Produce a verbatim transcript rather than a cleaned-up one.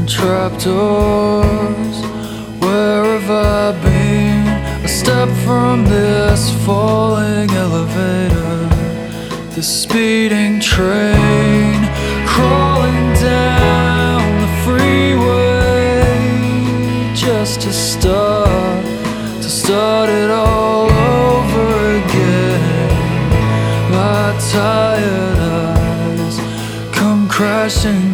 trapdoors. Where have I been? A step from this falling elevator, this speeding train crawling down the freeway, just to start, to start it all over again. My tired eyes come crashing